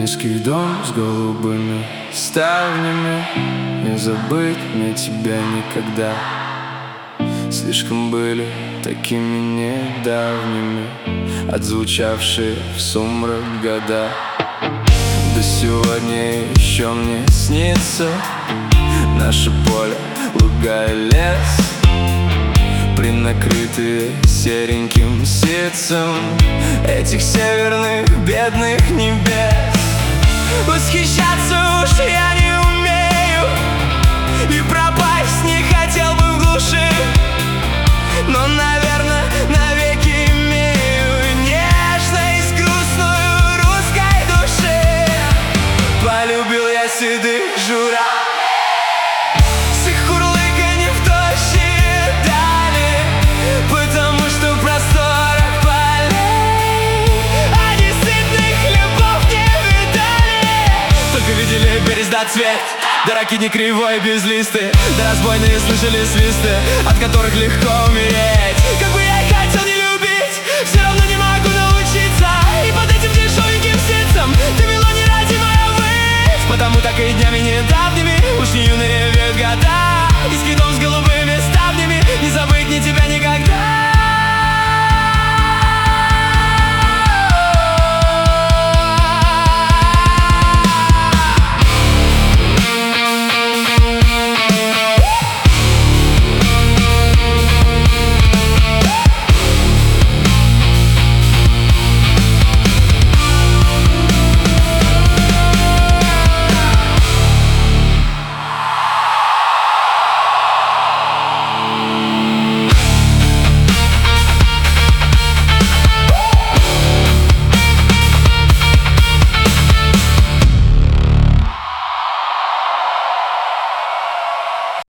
Низкий дом с голубыми ставнями, не забыть мне тебя никогда. Слишком были такими недавними отзвучавшие в сумрак года. До сегодня еще мне снится наше поле, луга и лес, принакрытые сереньким ситцем этих северных бедных небес. Восхищаться уж я не умею, и пропасть не хотел бы в глуши, но, наверное, навеки имею нежность грустную русской души. Полюбил я седых журавлей с их урлыканьем в тощие дали, потому что в просторах полей они сытных хлебов не видали. Только видели березда цвет, да раки не кривой без листы, да разбойные слышали свисты, от которых легко умереть. Как бы